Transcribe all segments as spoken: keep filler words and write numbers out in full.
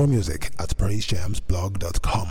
More music at praise jams blog dot com.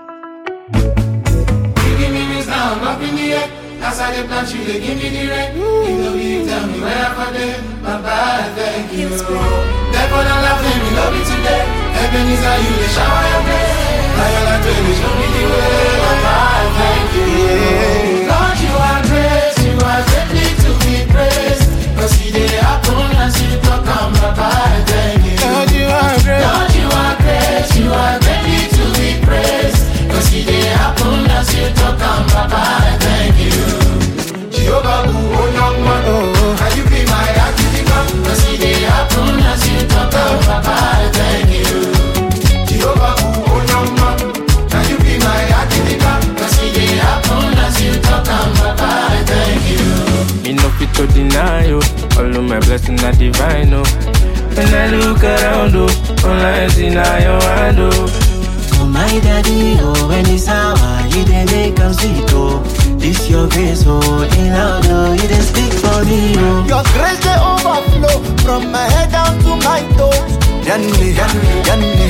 Give me this now, I'm up in the air. As I get plant you, they give me the rent. You know you tell me where I'm there. Bye-bye, thank you. Therefore, don't laugh at me, love me today. Heaven is how you, they shower your grace. Now you're like, baby, show me the way. Bye-bye, thank you. Lord, you are grace, you are greatly to be praised. Cause see, they happen as you talk on. Bye-bye, thank you. Lord, you are grace. Lord, you are grace, you are greatly to be praised. Cause see, they happen as you talk on. Bye-bye, thank you. Jehovah, who oh young man, oh, can you be my activity? Cause see, they happen as you talk on. Bye-bye, thank you. Jehovah, who oh young man, can you be my activity? Cause see, they happen as you talk on. Bye-bye, thank you. Me no fit to deny you. All of my blessings are divine, oh. When I look around, oh, all I see now your hand, oh. Oh my daddy, oh, when it's hour, you didn't make us sweet, oh. This your grace, oh, in loud, oh, you didn't speak for me, oh. Your grace, they overflow from my head down to my toes. Yanni, yanni, yanni,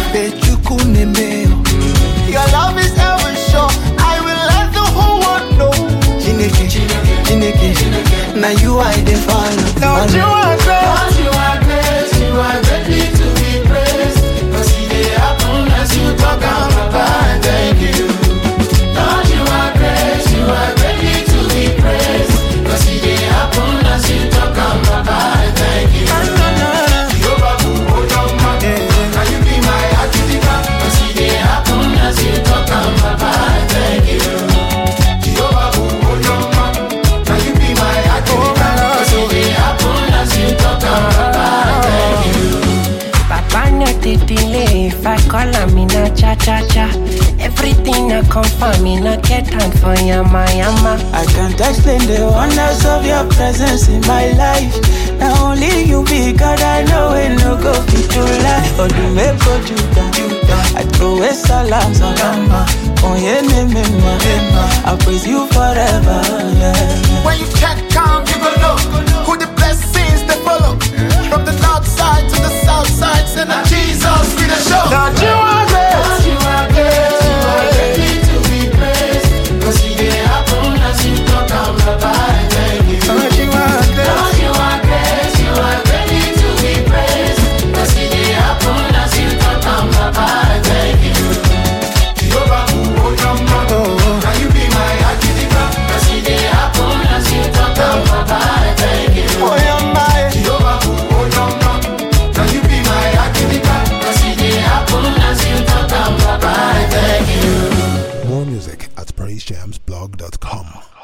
yanni, yanni, your love is ever sure, I will let the whole world know. Chineke, Chineke, Chineke, now you are the follow. Lord, you are grace. Lord, you are grace, you are ready to be praised. Cause see, they happen as you talk on. Bye-bye, thank you. Lord, you are grace, you are ready to be praised. Cause see, they happen as you talk on. Bye-bye, thank you. Jehovah, who oh young man, can you be my activity? Cause see, they happen as you talk on. Bye-bye, thank you. Jehovah, who oh young man, can you be my activity? Cause see, they happen as you talk on. Bye-bye, thank you. Papa no dey delay. If I call him, me na cha cha cha. Everything I come for me, no get time for yama yama. I can't explain the wonders of your presence in my life. Not only you be God, I know it no go fit to lie. Or do me go Judah, I throw a salam salama. Oh yeah, me me ma, I praise you forever. Yeah. When you check count, you go know who the blessings they follow. From the north side to the south side, send a Jesus be the show. Lord, you are grace. Lord, you are grace, you are ready to be praised. Cause see, they happen as you talk on. Bye-bye, thank you. Lord, you are grace. Lord, you are grace, you are ready to be praised. Cause see, they happen as you talk on. Bye-bye, thank you. Jehovah, who oh young man, can you be my activity? Cause see, they happen as you talk on. Bye-bye, thank you. Oh, you're my Jehovah, who oh young man, can you be my activity? Cause see, they happen as you talk on. Bye-bye, thank you. More music at praise jams blog dot com.